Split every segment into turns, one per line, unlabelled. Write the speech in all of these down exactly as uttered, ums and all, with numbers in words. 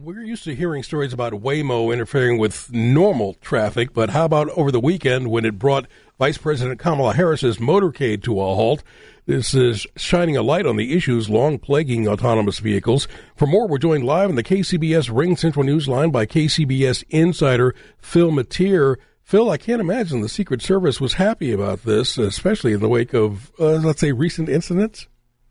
We're used to hearing stories about Waymo interfering with normal traffic, but how about over the weekend when it brought Vice President Kamala Harris's motorcade to a halt? This is shining a light on the issues long plaguing autonomous vehicles. For more, we're joined live in the K C B S Ring Central Newsline by K C B S insider Phil Matier. Phil, I can't imagine the Secret Service was happy about this, especially in the wake of, uh, let's say, recent incidents.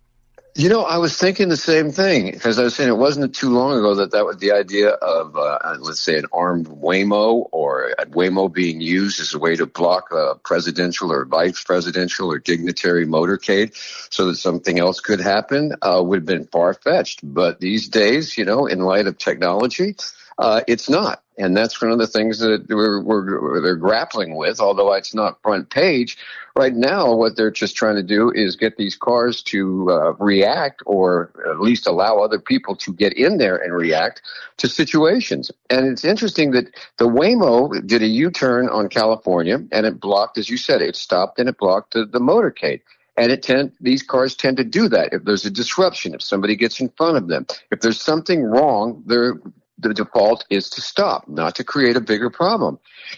You know, I was thinking the same thing, because I was saying it wasn't too long ago that that was the idea of, uh, let's say, an armed Waymo, or a Waymo being used as a way to block a presidential or vice presidential or dignitary motorcade so that something else could happen, uh, would have been far-fetched. But these days, you know, in light of technology, uh, it's not. And that's one of the things that we're, we're they're grappling with, although it's not front page. Right now, what they're just trying to do is get these cars to uh, react, or at least allow other people to get in there and react to situations. And it's interesting that the Waymo did a U-turn on California, and it blocked, as you said, it stopped and it blocked the, the motorcade. And it tend, these cars tend to do that. If there's a disruption, if somebody gets in front of them, if there's something wrong, they're the default is to stop, not to create a bigger problem.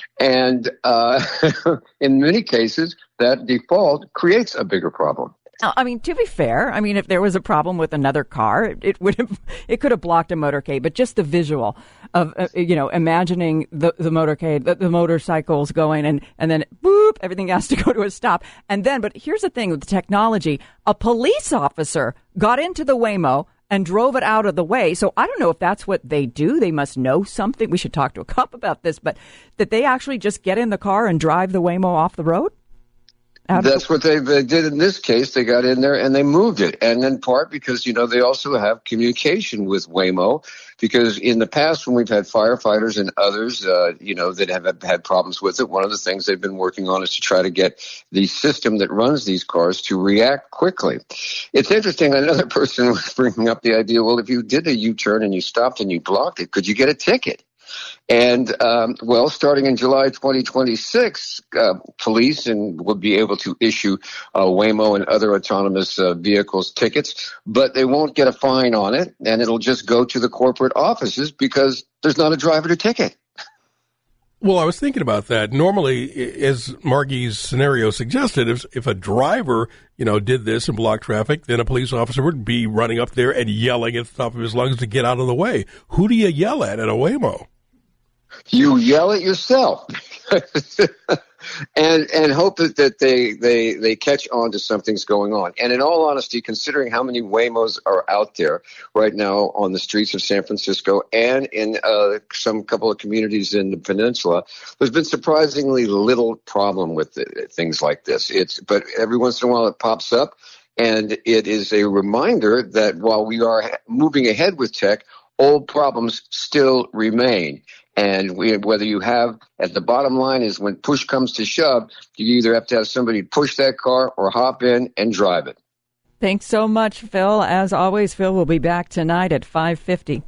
And uh, in many cases, that default creates a bigger problem.
I mean, to be fair, I mean, if there was a problem with another car, it, it would have, it could have blocked a motorcade. But just the visual of, uh, you know, imagining the, the motorcade, the, the motorcycles going, and, and then boop, everything has to go to a stop. And then, but here's the thing with the technology, a police officer got into the Waymo and drove it out of the way. So I don't know if that's what they do. They must know something. We should talk to a cop about this, but that they actually just get in the car and drive the Waymo off the road?
That's what they, they did in this case. They got in there and they moved it. And in part because, you know, they also have communication with Waymo, because in the past when we've had firefighters and others, uh, you know, that have had problems with it, one of the things they've been working on is to try to get the system that runs these cars to react quickly. It's interesting. Another person was bringing up the idea, well, if you did a U-turn and you stopped and you blocked it, could you get a ticket? And, um, well, starting in July twenty twenty-six, uh, police and will be able to issue uh, Waymo and other autonomous uh, vehicles tickets, but they won't get a fine on it, and it'll just go to the corporate offices because there's not a driver to ticket.
Well, I was thinking about that. Normally, as Margie's scenario suggested, if, if a driver, you know, did this and blocked traffic, then a police officer would be running up there and yelling at the top of his lungs to get out of the way. Who do you yell at at a Waymo?
You yell at yourself and and hope that, that they, they, they catch on to something's going on. And in all honesty, considering how many Waymos are out there right now on the streets of San Francisco and in uh, some couple of communities in the peninsula, there's been surprisingly little problem with it, things like this. It's but every once in a while it pops up, and it is a reminder that while we are moving ahead with tech, old problems still remain. And we, whether you have, at the bottom line is when push comes to shove, you either have to have somebody push that car or hop in and drive it.
Thanks so much, Phil. As always, Phil will be back tonight at five fifty.